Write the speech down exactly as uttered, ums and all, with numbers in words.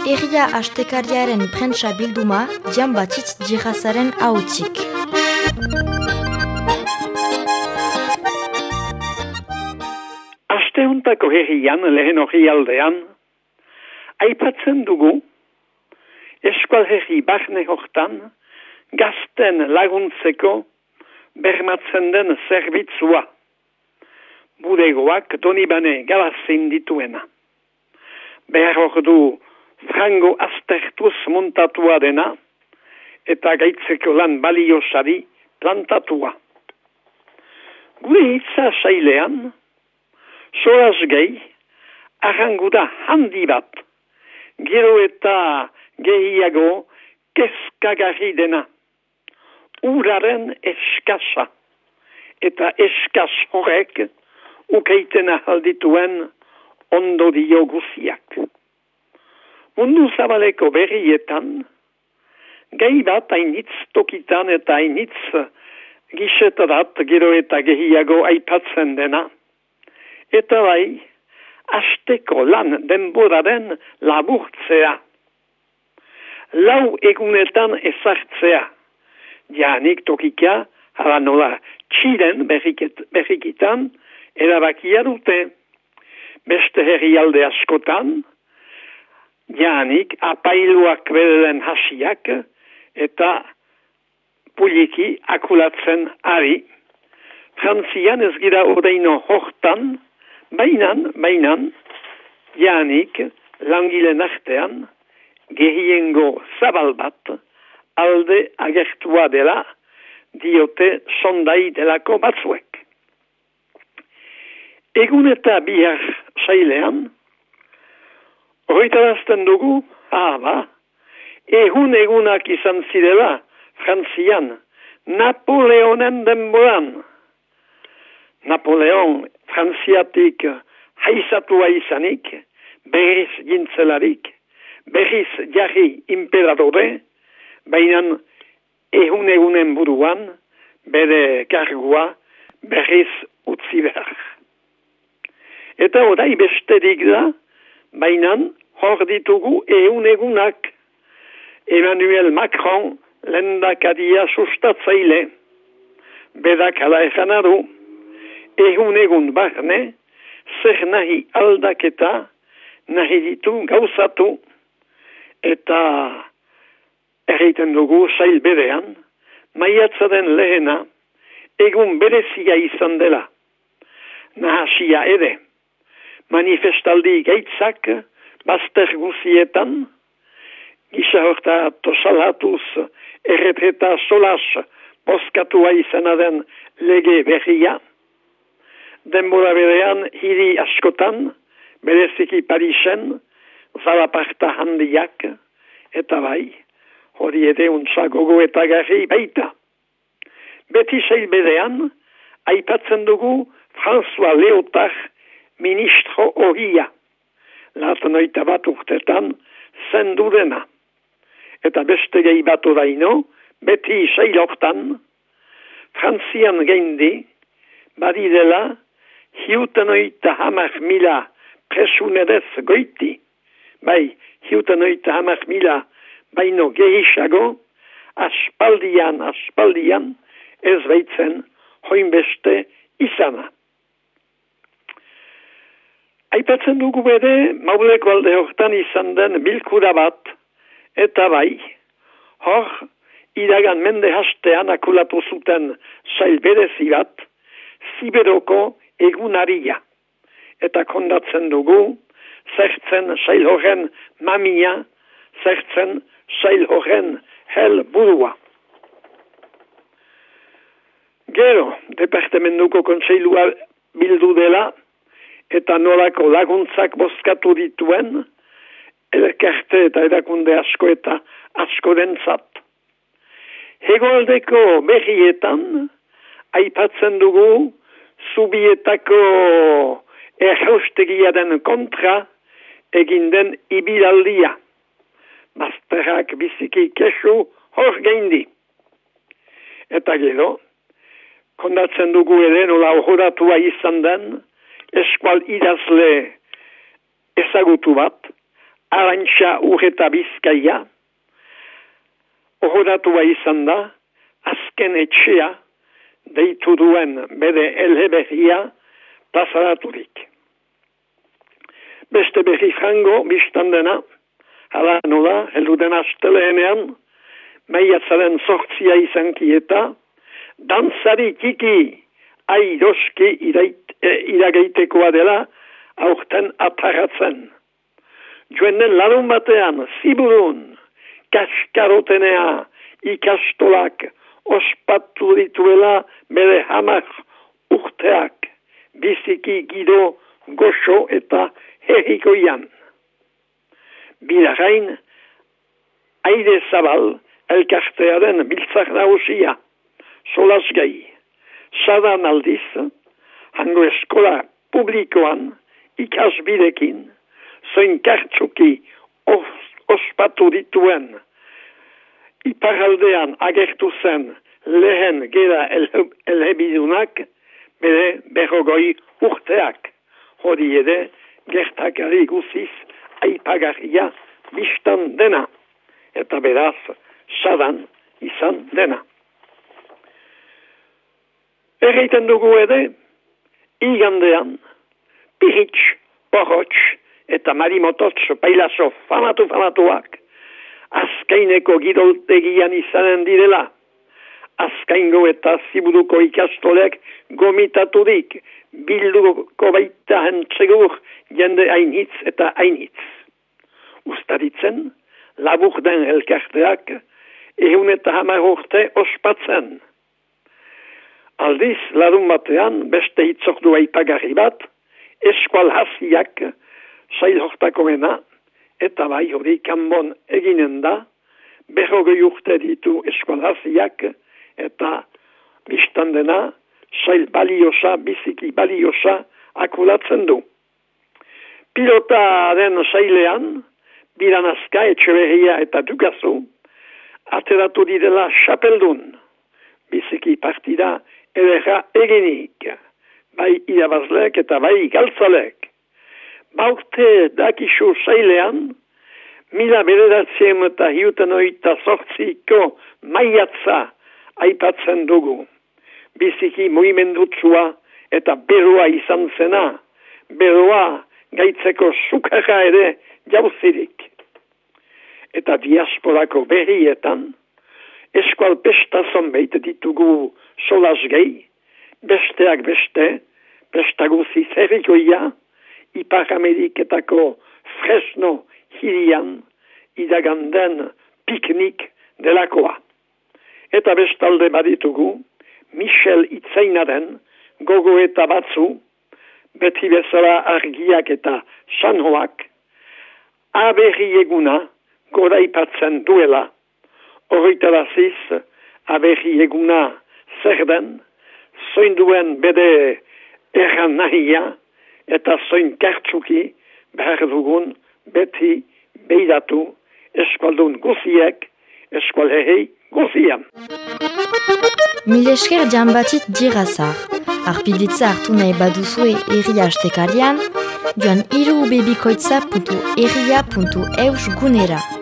Herria astekariaren prentsa bilduma, Jan Batitz Djihazaren ahotzik. Asteuntako herrian lehen hori aldean, aipatzen dugu, eskual herri barne hortan, gazten laguntzeko bermatzen den zerbitzua. Budegoak donibane galazin dituena. Behar hor du frango aztertuz montatua dena, eta gaitzeko lan baliosari plantatua. Gure hitza sailean, soraz gehi, arranguda handi bat, gero eta gehiago kezkagarri dena. Uraren eskasa, eta eskas horrek ukeiten ahaldituen ondo dio guziak. Mundu zabaleko berrietan, gehi bat hainitz tokitan eta hainitz gixetarat gero eta gehiago aipatzen dena. Eta bai, asteko lan denboraren laburtzea. Lau egunetan ezartzea. Janik tokika, hala nola txiren berrikitan, erabakia dute. Beste herrialde askotan, janik apailuak bedelen hasiak, eta puliki akulatzen ari. Frantzian ez gira oreino hortan, bainan, bainan, janik langilen artean, gehiengo zabal bat, alde agertua dela, diote sondai delako batzuek. Egun eta bihar sailean, horretarazten dugu, haba, egun egunak izan zirela, Frantzian, Napoleonen denboran. Napoleon Frantziatik haizatua izanik, berriz gintzelarik, berriz jarri imperadore, baina ehun egunen buruan, bere kargua berriz utzi behar. Eta orai besterik da, baina hor ditugu ehun egunak. Emmanuel Macron lehendakaria sustatzaile, berak hala ezan adu, ehun egun barne, zer nahi aldaketa, nahi ditu gauzatu, eta erreiten dugu sail berean, maiatzaren lehena, egun berezia izan dela. Nahasia ere, manifestaldi gaitzak, bazter guzietan, gisa horta tosalatuz, erretreta solas, boskatua izan den lege berria, denbora berean hiri askotan, bereziki Parisen, zalaparta handiak, eta bai, hori ere untsa gogo eta garri baita. Beti sail berean, aipatzen dugu François Léotard ministro horia. Laten oita bat urtetan zendu dena. Eta beste gehi bat oraino, beti sail hortan, Frantzian geindi, badidela, hiuten oita hamar mila presunedez goiti. Bai, hiuten oita hamar mila baino gehiago, aspaldian, aspaldian, ez baitzen, hoin beste izana. Aipatzen dugu bere, Mauleko alde hortan izan den bilkura bat, eta bai, hor, iragan mende hastean akulatu zuten sail berezi bat, Ziberoko egunaria. Eta kondatzen dugu, zertzen sail horren mamia, zertzen sail horren hel burua. Gero, departamentuko kontseilua bildu dela, eta nolako laguntzak bozkatu dituen, elkarte eta erakunde asko eta asko dentzat. Hegoaldeko berrietan, aipatzen dugu, Zubietako erhaustegiaren kontra egin den ibilaldia. Bazterrak biziki kesu hor geindi. Eta gero, kondatzen dugu ere nola horatua izan den, eskual idazle ezagutu bat, Arantxa Urreta Bizkaia, horretua izan da, azken etxea, deitu duen bere elheberria plazaraturik. Beste berri frango, biztan dena, hala nola, heldu den asteleenean, maiatzaren sortzia izan kieta, dantzari kiki, airoski irageitekoa dela, aurten ataratzen. Joenen larun batean, ziburun, kaskarotenea, ikastolak, ospatu dituela bere hamar urteak, biziki gido, goxo eta herrikoian. Bilarain, aire zabal, elkartearen biltzak nagusia, solaz gai. Sadan aldiz, hango eskola publikoan, ikasbidekin, zoin kartsuki os, ospatu dituen, iparaldean agertu zen lehen gera elhebidunak, bere berrogoi urteak. Hori ere, gertakari guziz aipagarria biztan dena, eta beraz, sadan izan dena. Erreiten dugu ere, igandean, Pirits, Porotx eta Marimototx pailazo famatu-famatuak azkaineko gidoltegian izanen direla. Azkaingo eta ziburuko ikastolek gomitaturik bilduko baita entsegur jende hainitz eta hainitz. Ustaritzen, labur den elkarteak ehun eta hamar urte ospatzen. Aldiz, larun batean, beste hitzordua aipagarri bat, eskual hasiak sailhortakoena, eta bai hori kanbon eginen da, berrogei urte ditu eskual hasiak, eta biztan dena, sail baliosa, biziki baliosa akulatzen du. Pilotaren sailean, Biranazka, Etxeberria eta Dugazu, ateratu didela xapeldun, biziki partida edera eginik, bai irabazlek eta bai galtzalek. Baurte dakisu sailean, mila bederatzien eta hiuten oita sortziko maiatza aipatzen dugu. Biziki mugimendutsua eta beroa izan zena, beroa gaitzeko sukarra ere jauzirik. Eta diasporako berrietan, eskual pesta zonbeit ditugu solaz gehi, besteak beste, pestaguzi zerrikoia, Ipar Ameriketako Fresno hirian, idaganden piknik delakoa. Eta bestalde baditugu, Michel Itzainaren gogo eta batzu, beti bezala argiak eta sanhoak, aberri eguna goraipatzen duela, horretaraziz aberri eguna zer den, zoin duen bede erran nahia, eta zoin kartsuki behar dugun beti beidatu eskualdun guziek, eskualherri guzian. Mil esker Giambatit Dirazar. Arpilitza hartu nahi baduzue erria astekarian, joan hiru bebikoitza puntu erria puntu eus gunera.